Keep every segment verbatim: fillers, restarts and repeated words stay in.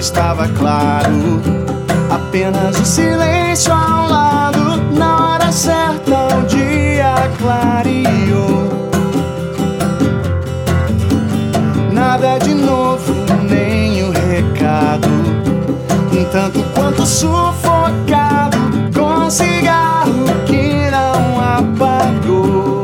estava claro. Apenas o silêncio ao lado. Na hora certa o dia clareou. Nada de novo, nem o recado. Um tanto quanto sufocado com um cigarro que não apagou.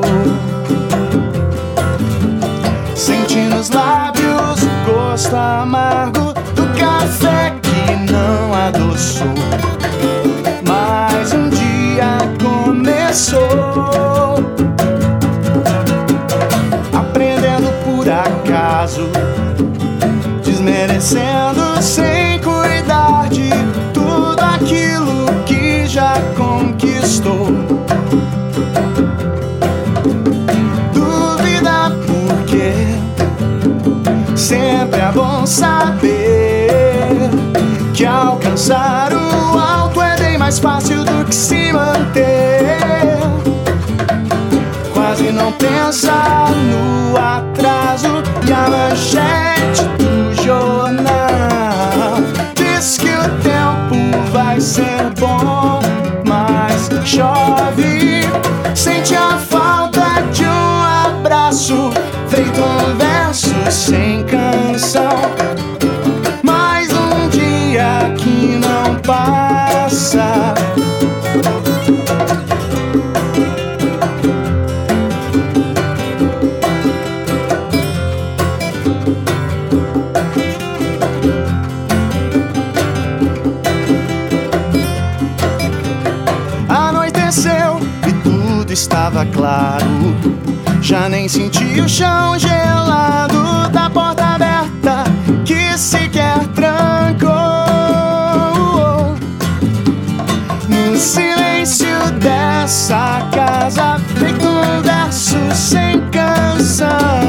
Senti nos lábios o gosto amargo do café que não adoçou. Mas um dia começou, aprendendo por acaso, desmerecendo sem cuidar de tudo aquilo que já conquistou. Dúvida por quê? Sempre é bom saber que alcançar o alto é bem mais fácil do que se manter. Quase não pensar no atraso e a manchete do jornal diz que o tempo vai ser bom, mas chove. Sente a falta de um abraço, feito um verso sem canção. Mais um dia que não passa. Anoiteceu e tudo estava claro. Já nem senti o chão gelado da porta aberta que sequer trancou. No silêncio dessa casa, feito um verso sem canção.